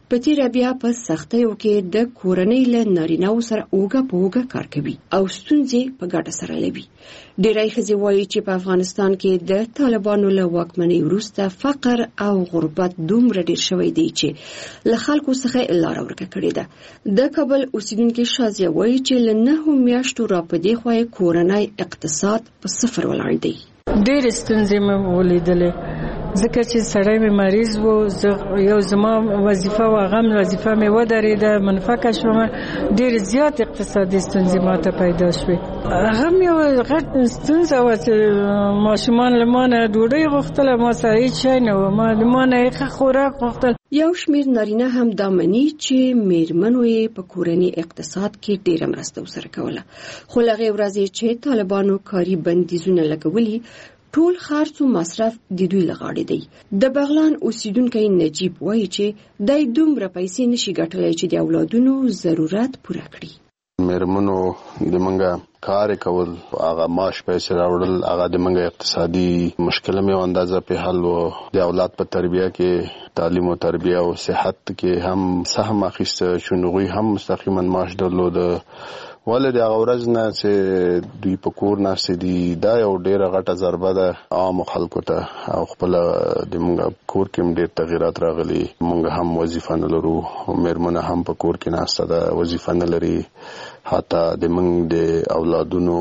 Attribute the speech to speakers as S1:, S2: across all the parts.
S1: په تیره بیا په سختیو کې د کورنۍ له نارینه‌و سره اوږه په اوږه کار کوي او ستونزې په ګډه سره لوي. ډېری ښځې وایي چې په افغانستان کې د طالبانو له واکمنۍ وروسته فقر او غربت دومره ډېر شوی دی چې له خلکو څخه لاره ورکه کړې ده. د کابل اوسیدونکې شازیه وایي چې له 9 میاشتو راپدې خوا یې کورنی اقتصاد په صفر ولاړ دی.
S2: ډېرې ستونزې مې ولیدلې ځکه چې سړی مې مریض و، یو زما وظیفه و، هغه وظیفه مې ودرېده، منفکه شوم. ډېرې زیات اقتصادي ستونزې ماته پیدا شوې. هغه مې یو غټ ستونزه وه چې ماشومان له مانه ډوډۍ غوښتله، ما سره هېڅ شی نه و، ما له مانه ښه خوراک غوښتل.
S1: یو شمېر نارینه هم دا مني چې میرمنو یې په کورني اقتصاد کې ډېره مرسته ورسره کوله، خو له هغې ورځې چې طالبانو کاري بندیزونه لګولي ټول خرڅ او مصرف د دوی له غاړې دی. د بغلان اوسیدونکی نجیب وایي چې دای دومره پیسې نشي ګټلی چې د اولادونو ضرورت پوره کړي.
S3: میرمنو د منګه کار کول، هغه معاش پیسې راوړل، هغه د منګه اقتصادي مشکل مې اندازه په حل و. د اولاد په تربیه کې، تعلیم او تربیه او صحت کې هم سهم اخیسته، شنوغي هم مستقیما معاش درلود. ولې د هغه ورځ نه چې دوی په کور ناستې دي، دا یو ډېره غټه ضربه ده عامو خلکو ته، او خپله د موږ کور کې هم ډېر تغیرات راغلي. موږ هم وظیفه نه لرو، میرمنه هم په کور کې ناسته ده، وظیفه نه لري. حتی د موږ د اولادونو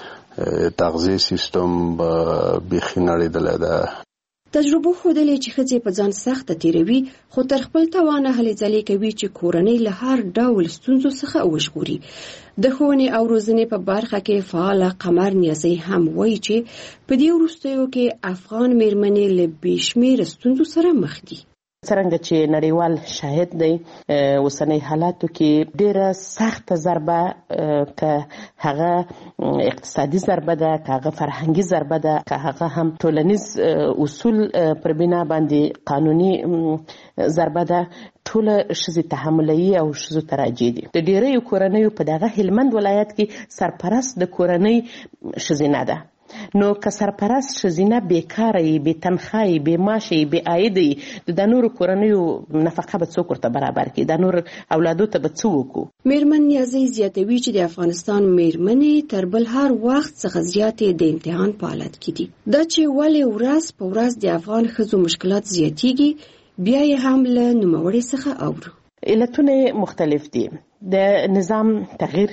S3: تغذیه سیستم بیخي نړېدلی ده.
S1: تجربه ښودلې چې ښځې په ځان سخته تیروي، خو تر خپل توانه هلې ځلې کوي چې کورنۍ له هر ډول ستونزو څخه وژغوري. د ښوونې او روزنې په برخه کې فعاله قمر نیازی هم وایي چې په دې وروستیو کې افغان میرمنې له بې شمېره ستونزو سره مخ دي.
S4: څرنګه چې نړیوال شاهد دی، اوسنۍ حالاتو کې ډیره سخته ضربه، که هغه اقتصادي ضربه ده، که هغه فرهنګي ضربه ده، که هغه هم ټولنیز اصول پر بنا باندې قانوني ضربه ده، ټوله ښځې تحملوي او ښځو ته راجع دي. د ډیریو کورنیو په دغه هلمند ولایت کې سرپرست د کورنۍ ښځینه ده. نو که سرپرست ښځینه بیکاره یي، بې تنخواه یي، بې معاشه یي، بې عاید یي، د نورو کورنیو نفقه به څوک ورته برابر کړي؟ د نور اولادو ته به څه وکړو؟
S1: میرمن نیازی زیاتوي چې د افغانستان میرمنې تر بل هر وخت څخه زیاتې د امتحان په حالت کې دي. دا چې ولې ورځ په ورځ د افغان ښځو مشکلات زیاتېږي، بیا یې هم له نوموړي څخه اورو.
S4: علتونه مختلف دي. د نظام تغییر،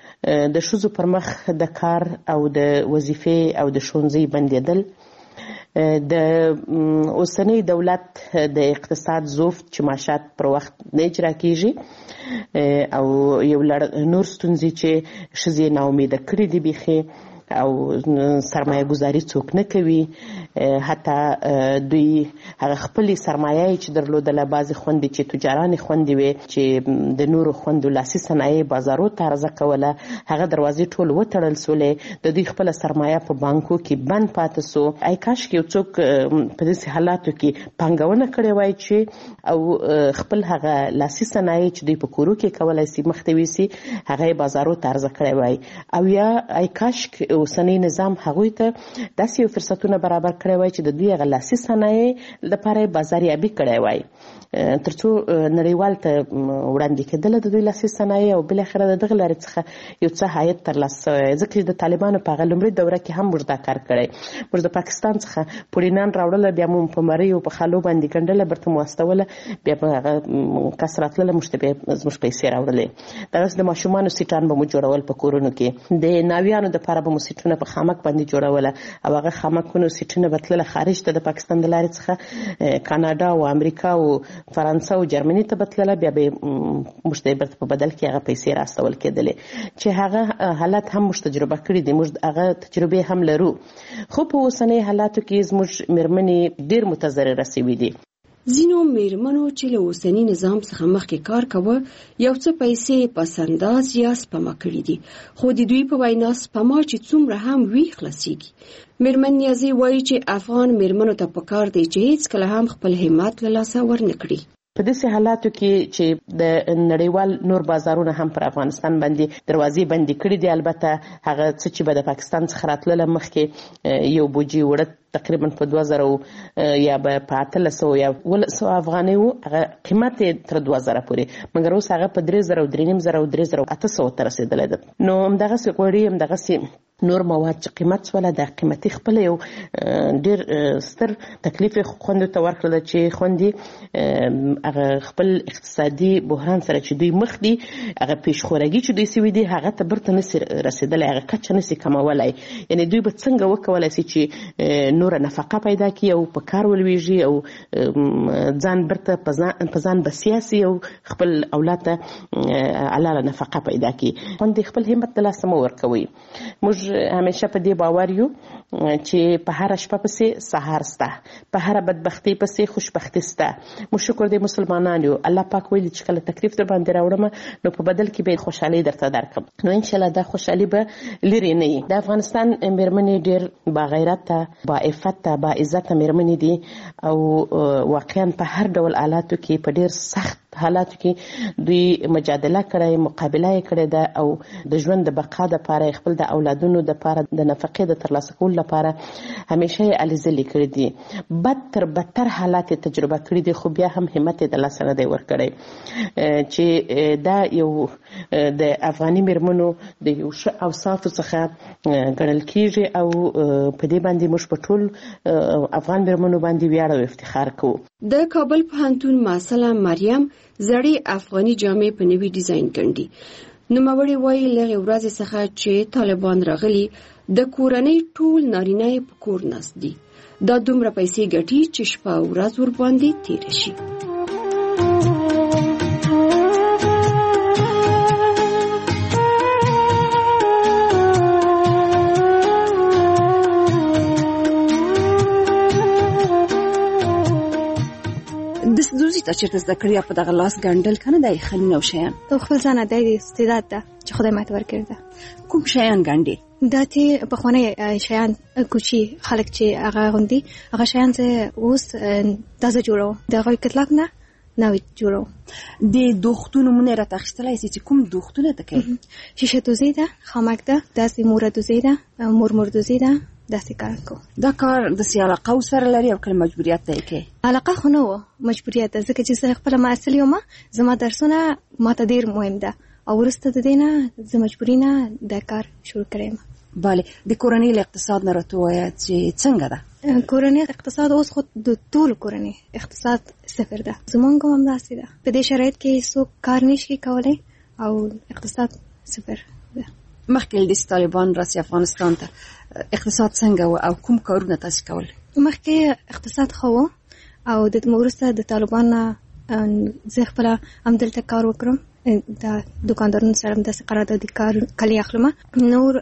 S4: د ښځو پر مخ د کار او د وظیفې او د ښوونځي بندېدل، د اوسنۍ دولت د اقتصاد زوفت چې معاشات پر وخت نه اجرا کیږي، او یو لړ نور ستونزې چې ښځې ناامیده کړي دي بیخي، او سرمایه گذاری څوک نه کوي. حتی دوی هغه خپلې سرمایه چې درلودله، بعضې خوندې چې تجارانې خوندې وې چې د نورو خوندو لاسي صنایع بازارو ته عرضه کوله، هغه دروازې ټول وتړل سولې، د دوی خپله سرمایه په بانکو کې بند پاتې سو. ای کاش کې یو څوک په داسې حالاتو کې پانګونه کړې وای چې او خپل هغه لاسي صنایع چې دوی په کورو کې کولی سي مخته یوسي، هغه یې بازارو ته عرضه کړی وای. او یا ای کاش اوسنی نظام هغوی ته داسې یو فرصتونه برابر کړی وای چې د دوی هغه لاسي صنایع لپاره یې بازاریابي کړی وای، تر څو نړیوال ته وړاندې کېدله د دوی لاسي صنایع، او بالاخره د دغه لارې څخه یو څه عاید ترلاسه شوی. ځکه چې د طالبانو په هغه لومړۍ دوره کې هم موږ دا کار کړی. موږ د پاکستان څخه پوړینان راوړله، بیا مو په مریو په خالو باندې ګنډله، برته مو واستوله، بیا به هغه کس راتلله، موږ ته بیا زموږ پیسې راوړلې. دغسې د ماشومانو سیټان به مو جوړول په کورونو کې، د ناویانو دپاره به مو سیټونه په خامک باندې جوړوله، او هغه خامکونو سیټونه به تلله خارج ته، د پاکستان د لارې څخه کاناډا او امریکا او فرانسه او جرمني ته به تلله، بیا به موږ ته برته په بدل کې هغه پیسې راستول کېدلې، چې هغه حالات هم موږ تجربه کړي دي، موږ هغه تجربې هم لرو. خو په اوسنۍ حالاتو کې زموږ میرمنې ډېر متضرره شوي دي.
S1: ځینو میرمنو چې له اوسني نظام څخه مخکې کار کوه، یو څه پیسې پس انداز یا سپما کړي دي، خو د دوی په وینا سپما چې څومره هم وي خلاصېږي. میرمن نیازی وایي چې افغان میرمنو ته پکار دی چې هیڅکله هم خپل همت له لاسه ورنه کړي.
S4: په داسې حالاتو کې چې د نړیوال نور بازارونه هم پر افغانستان باندې دروازې بندې کړې دي. البته هغه څه چې به د پاکستان څخه راتلله مخکې یو بوجي وړه تقریبا په 2000 یا به په 1300 یا 1100 افغانۍ و، هغه قیمت یې تر 2000 پورې، مګر اوس هغه په 3000 او 3500 او 3800 ته رسېدلی ده. نو همدغسې غوړي، همدغسې نور مواد چې قیمت سوله، د قیمتي خپل یو ډیر ستر تکلیف خوندو ته ورکړل چې خوندي هغه خپل اقتصادي بحران سره چې دوی مخ دي، هغه پیشخورګي چې دوی سوي دي، هغه ته برته نسی رسیدلی، هغه کچه نسی کمولای. یعنی دوی به څنګه وکولای شي چې نور نفقه پیدا کړي او په کار ولويږي او ځان برته په ځان بسیاسي او خپل اولاد ته حلاله نفقه پیدا کړي. خوندي خپل همت د لاسه مو ورکوي. موږ همیشه په دې باور یو چې په هر شپه پسې سهار سته، په هر بدبختی پسې خوشبختی سته. مو شکر دې مسلمانان یو، الله پاک ویلي چې کله تکلیف در باندې راوړم نو په بدل کې به خوشحالي درته درکړم. نو ان شاء الله دا خوشحالي به لري نه وي. د افغانستان میرمنې ډېر با غیرته، با عفته، با عزته میرمنې دي او واقعا په هر ډول حالاتو کې، په ډېر سخت حالاتو کې دوی مجادله کړې، مقابله یې کړې ده او د ژوند د بقا لپاره، خپل د اولادونو لپاره، د نفقې د ترلاسه کولو لپاره همیشه یې هلې ځلې کړې دي. بد تر بدتر حالات یې تجربه کړي دي، خو بیا هم همت یې د لاسه نه دی ورکړی چې دا یو د افغاني میرمنو د یو ښه اوصافو څخه ګڼل کېږي او په دې باندې موږ په ټول افغان میرمنو باندې ویاړ او افتخار کوو.
S1: د کابل پوهنتون محصله مریم زړې افغاني جامې په نوي ډیزاین کړي. نوموړې وایي لږ ورځې څخه چې طالبان راغلي د کورنۍ ټول نارینه په کور ناست دي. دا دومره پیسې ګټي چې شپه او ورځ ورباندې تېره شي. د سدوزي ته چېرته زده کړې په دغه لاس ګنډل کنه د خلینو او شیان
S5: او خپل ځان د استعداد ده چې خدای ماته ورکړی ده.
S1: کوم شیان ګنډې؟
S5: دا چې په خونه شیان کوچی خلک چې هغه غوندي هغه شیان چې اوس تازه جوړو د غوي کتلاک نه نوې جوړو.
S1: د دوختونو مونږ راته اخیستلای سي چې کوم دوختونه ته کوي؟
S5: شیشه دوزي ده، خامک ده، داسې مور دوزي ده، مور دوزي ده، داسې کار کو.
S1: دا کار د علاقه سره لري او کله مجبوریت دی کې؟
S5: علاقه خو نه و، مجبوریت ده، ځکه چې زه خپل معاصل یم، زما درسونه ماته ډیر مهم ده او ورسته د دینه زه مجبوری نه د کار شروع کړم.
S1: bale د کورنۍ له اقتصاد نه راته وایي چې څنګه ده؟
S5: کورنۍ اقتصاد اوس خو د ټول کورنۍ اقتصاد صفر ده. زمونږ هم داسې ده. په دې شرایط کې څوک کار نشي کولای او اقتصاد صفر ده.
S1: مخکې د طالبان راسي افغانستان ته اقتصاد څنګه و او کوم کارونه تاسو کول؟
S5: مخکې اقتصاد خو او د مورسته د طالبان زه خپل همدلته کار وکړم، د دکاندارونو سره د قراردادي کار کلی اخلم. نور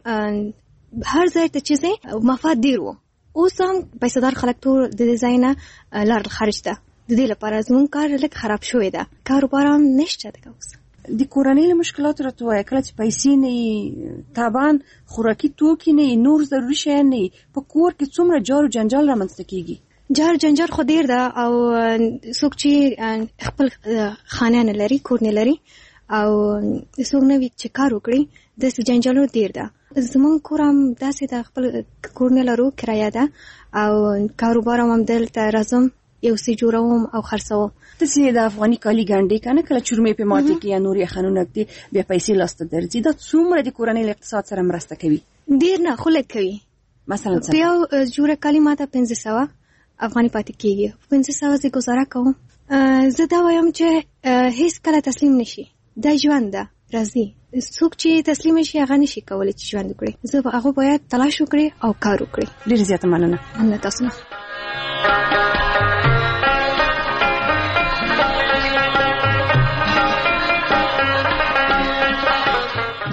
S5: هر ځای ته چې مفاد ډیر وو، اوس هم پیسېدار خلک ټول د ډیزاین لار خرج ده. د دې لپاره زموږ کار لږ خراب شوی ده، کاروبار هم نشته ده. اوس
S1: د کورنۍ له مشکلاتو راته وایي کله چې پیسې نه طبعا خوراکي توکي نه نور ضروري شی نه په کور کې څومره جار او جنجال رامنځته کیږي.
S5: جار جنجال خو ډیر ده او څوک چې خپل خانه نه لري، کور نه لري او څوک نه وي چې کار وکړي، د جنجالو ډیر ده. زمونږ کور هم داسې د خپل کور نه لرو، کرایه ده او کاروبار هم دلته راځم یو څه جوړوم او خرڅوم.
S1: تاسو د افغاني کالي ګنډې کنه کله چورمې په ماته کې یا نورې خانونه کې بیا پیسې لاسته درځي، دا څومره د کورنۍ له اقتصاد سره مرسته کوي؟
S5: ډیر نه خو لږ کوي.
S1: مثلا څه
S5: یو جوړه کالي ماته 1500 افغاني پاتې کېږي، 1500 زه گزاره کوم. زه دا وایم چې هیڅ کله تسلیم نشي، دا ژوند ده، راځي څوک چې تسلیم شي هغه نشي کولی چې ژوند وکړي. زه هغه باید تلاش وکړي او کار وکړي.
S1: ډیر زیاته مننه.
S5: مننه تاسو نه.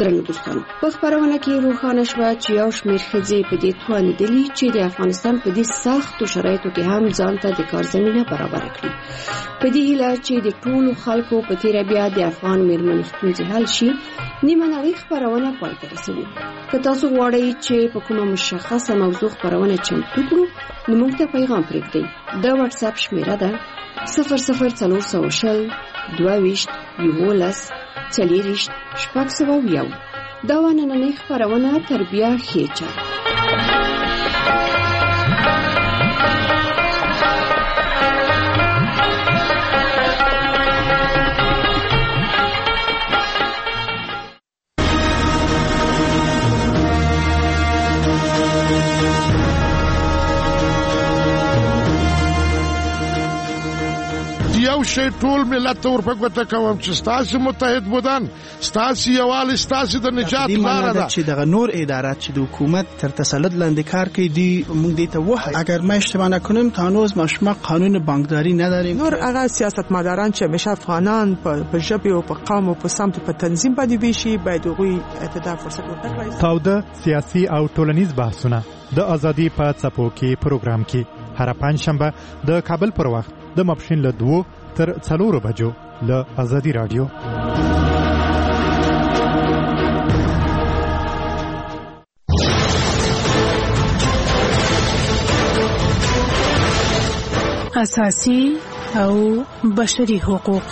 S1: درنو دوستانو په خبرونه کې روښانه شوه چې یو شمېر ښځې په دې توانېدلي چې د افغانستان په دې سختو شرایطو کې هم ځان ته د کار زمینه برابره کړي. په دې هیله چې د ټولو خلکو په تیره بیا د افغان مېرمنو ستونزې حل شي، نیمه نړۍ خبرونه پای ته رسوو. که تاسو غواړئ چې په کومه مشخصه موضوع خبرونه چمتو کړو، نو موږ ته پیغام پرېږدئ. د واتساپ شمېره ده 00420 22 11 40 601. دا نننۍ خبرونه تربیه خېچه.
S6: یو شی ټول ملت ته ورپګوته کوم چې ستاسو متحد بودن، ستاسو یووالی، ستاسو د نجات لاره ده.
S7: چې دغه نور ادارات چې د حکومت تر تسلط لاندې کار کوي، دی موږ دې ته وایو اگر ما اشتباه نکنم تا هنوز ما قانون بانکداری نداریم.
S8: نور هغه سیاستمداران چې همیشه افغانان په ژبه او په قوم او په سمت په تنظیم باندې ویشي، باید هغوی ته فرصت ورکړي.
S9: تاوده سیاسي او ټولنیز بحثونه د ازادي په څپو کې پروګرام کې هر پنځشنبه د کابل پر وخت د ماپښین له 2 تر 4 بجو له ازادي رادیو.
S10: اساسي او بشري حقوق.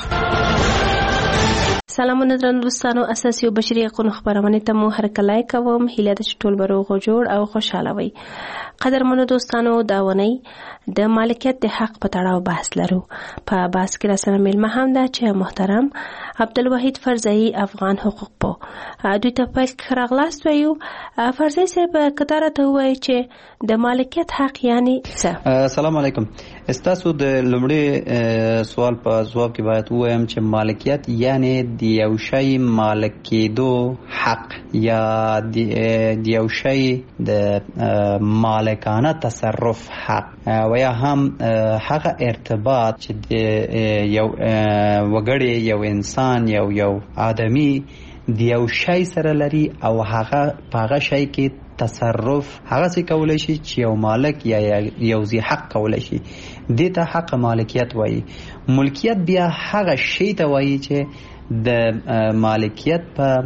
S11: سلامونه درنو دوستانو، اساسي او بشري حقوقو خبرونه ته مو هرکلای کوم. هیله ده چې ټول به روغ جوړ او خوشاله وي. قدرمنو دوستانو، دا ونی د مالکیت د حق په تړاو بحث لرو. په بحث کې راسره میلمه هم ده چې محترم عبدالوحید فرزئی، افغان حقوق پو. دوی ته پیل راغلاست وایو. فرزئی صاحب کتاره ته وایي چې د مالکیت حق یعنی څه؟
S12: السلام علیکم. استاسو د لومړي سوال په جواب کې باید وایم چې مالکیت یعنی د یو شی مالک کېدو حق یا د یو شی د مالکانه تصرف حق و یا هم هغه ارتباط چې د یو وګړی، یو انسان، یو آدمی د یو شی سره لري او هغه په هغه شی کې تصرف هغه څه کولای شي چې یو مالک یا یو ذی حق کولای شي. دې ته حق مالکیت وایي. ملکیت بیا هغه شی ته وایي چې د مالکیت په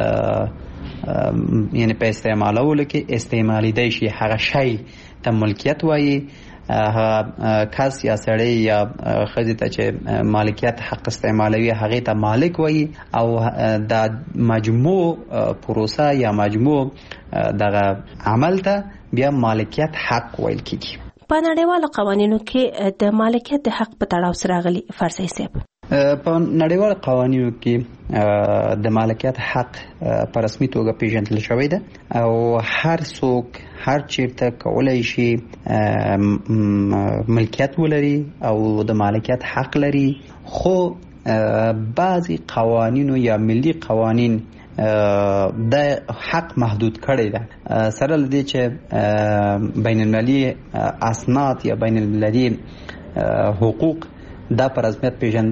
S12: یعنی په استعمالولو کې استعمالی دی شي. هغه شی ته ملکیت وایي. کس یا سړی یا ښځې ته چې مالکیت حق استعمالوي هغې ته مالک وایي. او دا مجموع پروسه یا مجموع دغه عمل ته بیا مالکیت حق ویل کېږي.
S11: په نړیوالو قوانینو کې د مالکیت د حق په تړاو سره راغلي فرزئی صاحب.
S12: په نړیوال قوانینو کې د مالکیت حق په رسمي توګه پیژندل شوی ده او هر څوک هر چیرته کولای شي ملکیت ولري او د مالکیت حق لري. خو بعضی قوانینو یا ملي قوانین د حق محدود کړی ده، سره لدی چې بین المللي اسناد یا بین المللي حقوق دا په رسمیت پیژندل